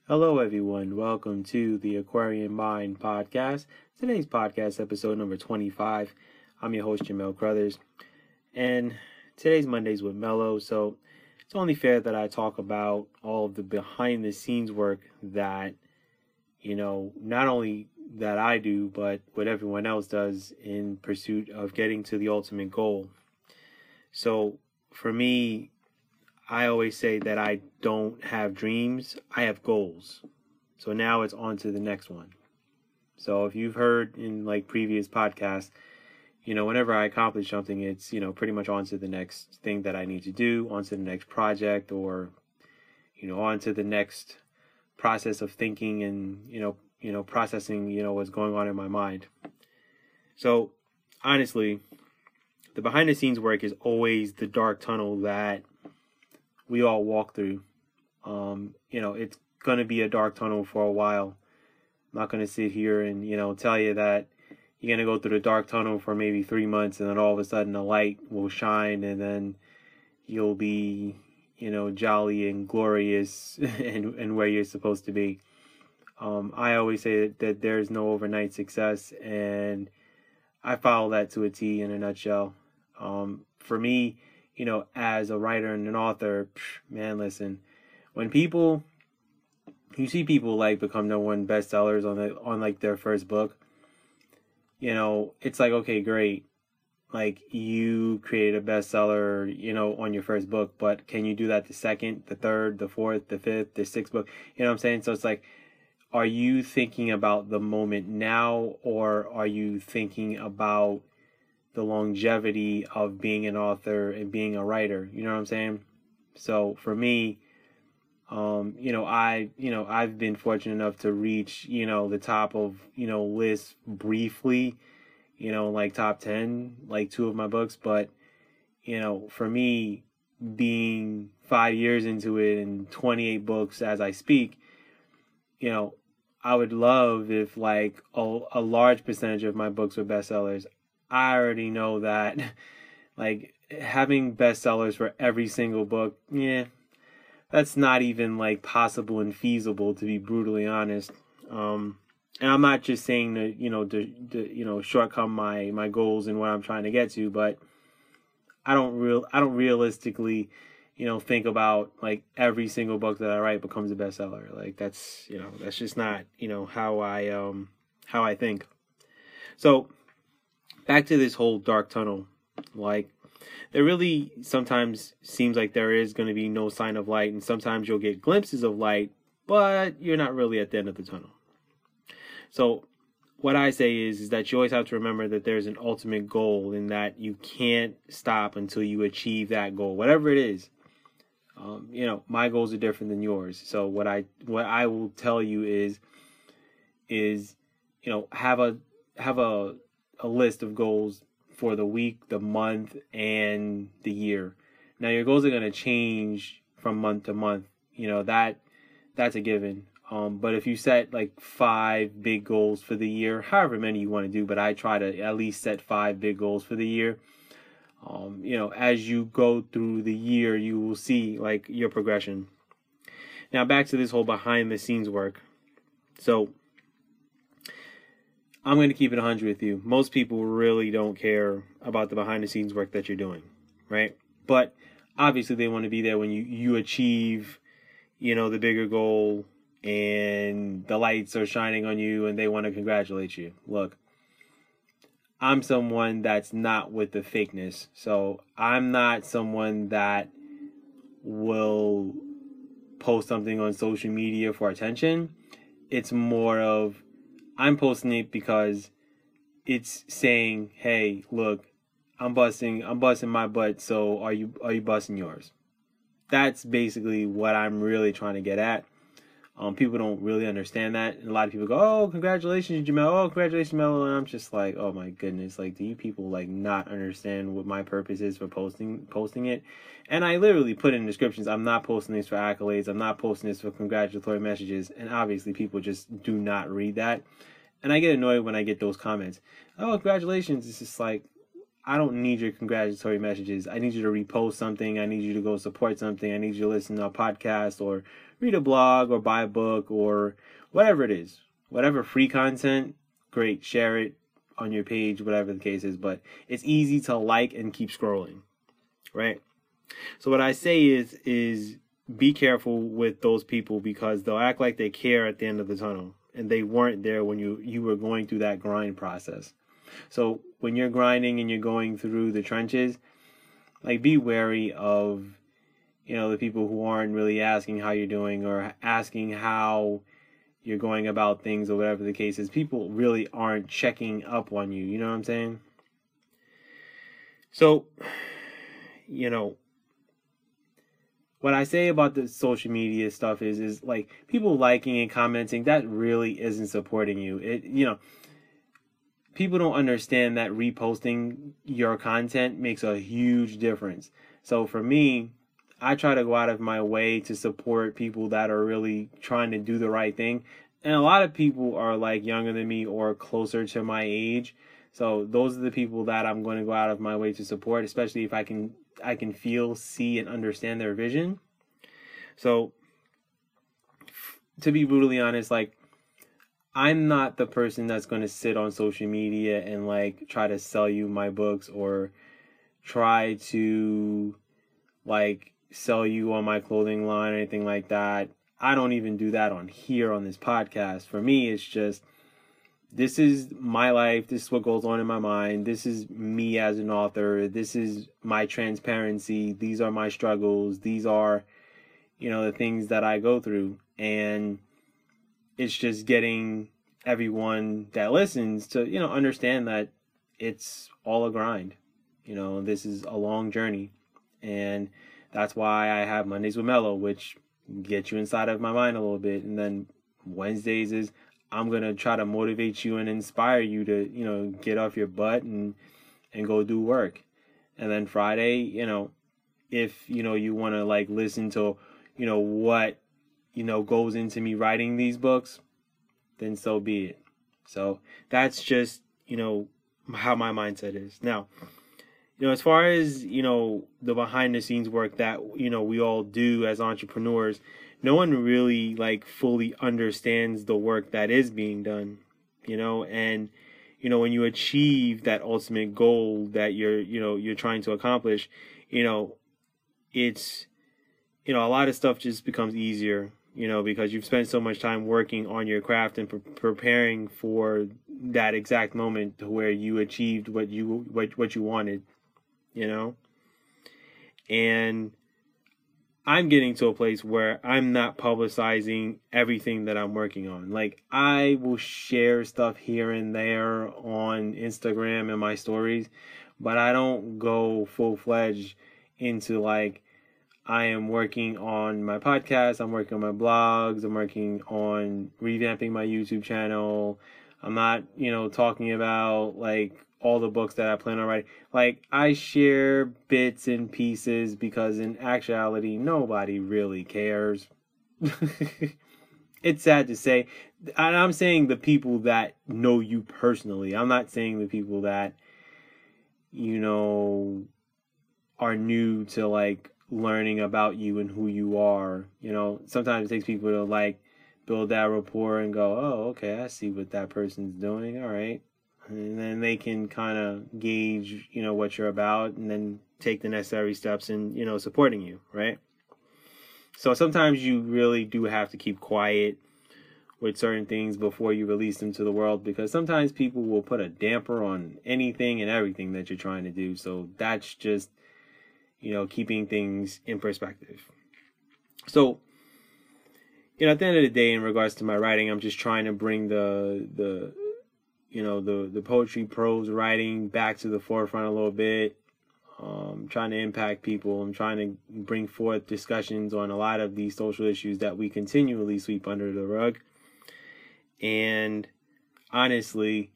Hello, everyone. Welcome to the Aquarian Mind podcast. Today's podcast, episode number 25. I'm your host, Jamel Crothers. And today's Mondays with Mello. So it's only fair that I talk about all of the behind the scenes work that, not only that I do, but what everyone else does in pursuit of getting to the ultimate goal. So for me, I always say that I don't have dreams, I have goals. So now it's on to the next one. So if you've heard in previous podcasts, whenever I accomplish something, it's, pretty much on to the next thing that I need to do, on to the next project, or, on to the next process of thinking and, processing, what's going on in my mind. So honestly, the behind the scenes work is always the dark tunnel that we all walk through. It's going to be a dark tunnel for a while. I'm not going to sit here and, tell you that you're going to go through the dark tunnel for maybe 3 months and then all of a sudden the light will shine and then you'll be, jolly and glorious and where you're supposed to be. I always say that there's no overnight success, and I follow that to a T in a nutshell. For me, as a writer and an author, man, listen, when you see people become number one bestsellers on their first book, it's okay, great. You created a bestseller, on your first book, but can you do that the second, the third, the fourth, the fifth, the sixth book? You know what I'm saying? So it's are you thinking about the moment now, or are you thinking about the longevity of being an author and being a writer? You know what I'm saying? So for me, I've been fortunate enough to reach, the top of, lists briefly, top 10, 2 of my books. But, for me, being 5 years into it and 28 books as I speak, I would love if a large percentage of my books were bestsellers. I already know that having bestsellers for every single book, that's not even possible and feasible, to be brutally honest. And I'm not just saying to shortcome my goals and what I'm trying to get to, but I don't realistically think about every single book that I write becomes a bestseller. That's just not how I think. So back to this whole dark tunnel, there really sometimes seems like there is going to be no sign of light, and sometimes you'll get glimpses of light, but you're not really at the end of the tunnel. So what I say is that you always have to remember that there's an ultimate goal, and that you can't stop until you achieve that goal, whatever it is. My goals are different than yours. So what I will tell you is have a list of goals for the week, the month, and the year. Now your goals are going to change from month to month. That's a given. But if you set 5 big goals for the year, however many you want to do, but I try to at least set 5 big goals for the year. As you go through the year, you will see your progression. Now back to this whole behind the scenes work. So I'm going to keep it 100 with you. Most people really don't care about the behind the scenes work that you're doing, right? But obviously they want to be there when you achieve, the bigger goal and the lights are shining on you and they want to congratulate you. Look, I'm someone that's not with the fakeness. So I'm not someone that will post something on social media for attention. It's more of, I'm posting it because it's saying, hey, look, I'm busting my butt, so are you busting yours? That's basically what I'm really trying to get at. People don't really understand that. And a lot of people go, oh, congratulations, Jamel. Oh, congratulations, Mello. And I'm just oh my goodness. Do you people not understand what my purpose is for posting it? And I literally put in descriptions, I'm not posting this for accolades. I'm not posting this for congratulatory messages. And obviously people just do not read that. And I get annoyed when I get those comments. Oh, congratulations. It's just I don't need your congratulatory messages. I need you to repost something. I need you to go support something. I need you to listen to a podcast or read a blog or buy a book or whatever it is. Whatever free content, great. Share it on your page, whatever the case is. But it's easy to like and keep scrolling, right? So what I say is be careful with those people, because they'll act like they care at the end of the tunnel, and they weren't there when you were going through that grind process. So when you're grinding and you're going through the trenches, like, be wary of, the people who aren't really asking how you're doing or asking how you're going about things or whatever the case is. People really aren't checking up on you. You know what I'm saying? So, what I say about the social media stuff is like, people liking and commenting, that really isn't supporting you. People don't understand that reposting your content makes a huge difference. So for me, I try to go out of my way to support people that are really trying to do the right thing. And a lot of people are like younger than me or closer to my age. So those are the people that I'm going to go out of my way to support, especially if I can feel, see, and understand their vision. So to be brutally honest, like, I'm not the person that's going to sit on social media and like try to sell you my books or try to like sell you on my clothing line or anything like that. I don't even do that on here on this podcast. For me, it's just, this is my life. This is what goes on in my mind. This is me as an author. This is my transparency. These are my struggles. These are, the things that I go through. And it's just getting everyone that listens to, understand that it's all a grind. This is a long journey. And that's why I have Mondays with Mello, which gets you inside of my mind a little bit. And then Wednesdays is, I'm going to try to motivate you and inspire you to, get off your butt and go do work. And then Friday, if, you want to like listen to, what, goes into me writing these books, then so be it. So that's just, how my mindset is. Now, as far as, the behind the scenes work that, we all do as entrepreneurs, no one really like fully understands the work that is being done, and, when you achieve that ultimate goal that you're trying to accomplish, it's, a lot of stuff just becomes easier, because you've spent so much time working on your craft and preparing for that exact moment to where you achieved what you wanted, and I'm getting to a place where I'm not publicizing everything that I'm working on. Like, I will share stuff here and there on Instagram and my stories, but I don't go full-fledged into like, I am working on my podcast, I'm working on my blogs, I'm working on revamping my YouTube channel. I'm not, talking about like all the books that I plan on writing. Like, I share bits and pieces because in actuality, nobody really cares. It's sad to say. And I'm saying the people that know you personally. I'm not saying the people that, are new to like learning about you and who you are. Sometimes it takes people to like build that rapport and go, oh, okay, I see what that person's doing. All right. And then they can kind of gauge, what you're about, and then take the necessary steps in, supporting you, right? So sometimes you really do have to keep quiet with certain things before you release them to the world, because sometimes people will put a damper on anything and everything that you're trying to do. So that's just, keeping things in perspective. So, at the end of the day, in regards to my writing, I'm just trying to bring the poetry, prose writing back to the forefront a little bit. Trying to impact people. I'm trying to bring forth discussions on a lot of these social issues that we continually sweep under the rug. And honestly,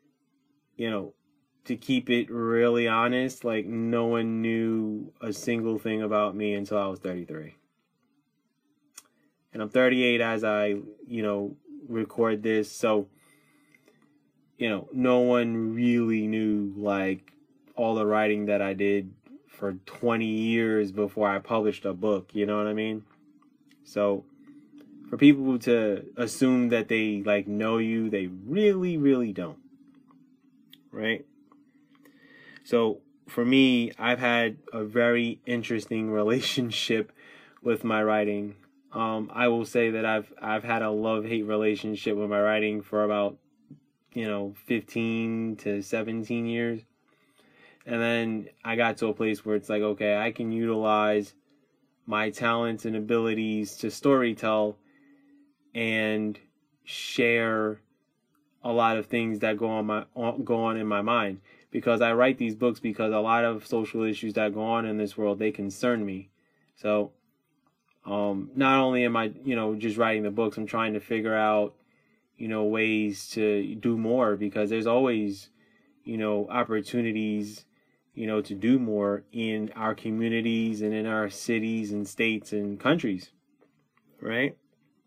to keep it really honest, like, no one knew a single thing about me until I was 33. And I'm 38 as I, record this. So, no one really knew, like, all the writing that I did for 20 years before I published a book. You know what I mean? So for people to assume that they like know you, they really, really don't. Right? So for me, I've had a very interesting relationship with my writing. I will say that I've had a love-hate relationship with my writing for about 15 to 17 years. And then I got to a place where it's like, okay, I can utilize my talents and abilities to storytell and share a lot of things that go on in my mind, because I write these books because a lot of social issues that go on in this world, they concern me. So not only am I just writing the books, I'm trying to figure out ways to do more, because there's always opportunities to do more in our communities and in our cities and states and countries, right?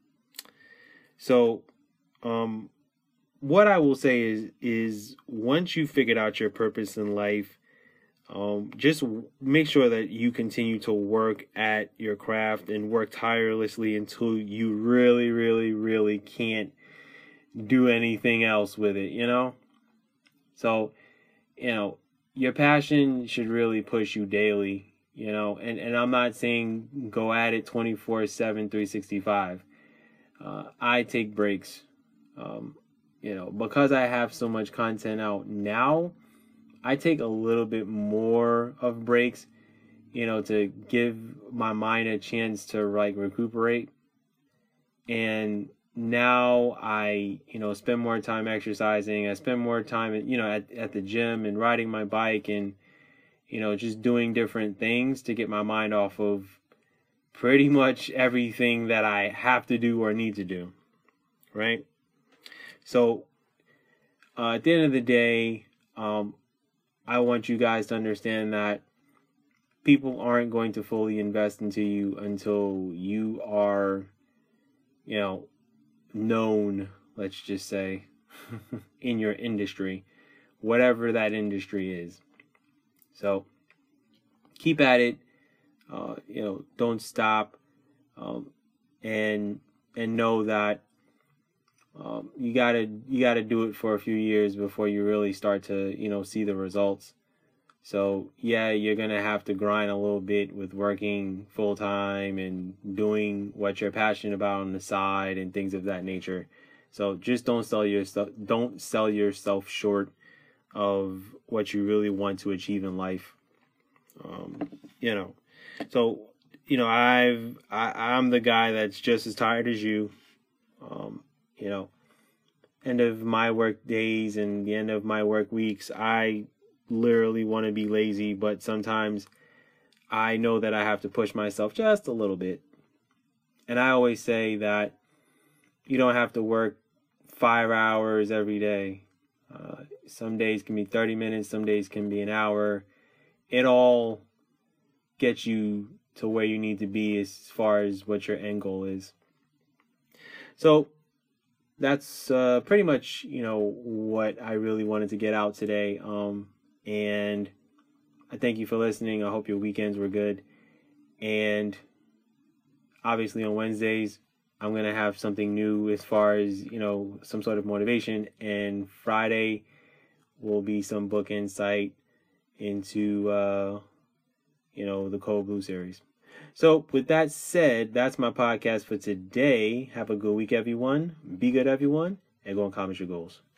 So what I will say is once you figured out your purpose in life, just make sure that you continue to work at your craft and work tirelessly until you really, really, really can't do anything else with it, So, your passion should really push you daily, and I'm not saying go at it 24/7, 365. I take breaks, because I have so much content out now. I take a little bit more of breaks, to give my mind a chance to recuperate. And now I, spend more time exercising. I spend more time, at the gym and riding my bike and, just doing different things to get my mind off of pretty much everything that I have to do or need to do. Right? So, at the end of the day, I want you guys to understand that people aren't going to fully invest into you until you are, known, let's just say, in your industry, whatever that industry is. So keep at it, don't stop, and know that you gotta do it for a few years before you really start to see the results. So yeah, you're gonna have to grind a little bit with working full time and doing what you're passionate about on the side and things of that nature. So just don't sell yourself short of what you really want to achieve in life. So I'm the guy that's just as tired as you. End of my work days and the end of my work weeks, I literally want to be lazy, but sometimes I know that I have to push myself just a little bit. And I always say that you don't have to work 5 hours every day. Some days can be 30 minutes, some days can be an hour. It all gets you to where you need to be as far as what your end goal is. So that's pretty much, what I really wanted to get out today. And I thank you for listening. I hope your weekends were good. And obviously on Wednesdays, I'm going to have something new as far as, some sort of motivation. And Friday will be some book insight into, the Cold Blue series. So with that said, that's my podcast for today. Have a good week, everyone. Be good, everyone. And go and accomplish your goals.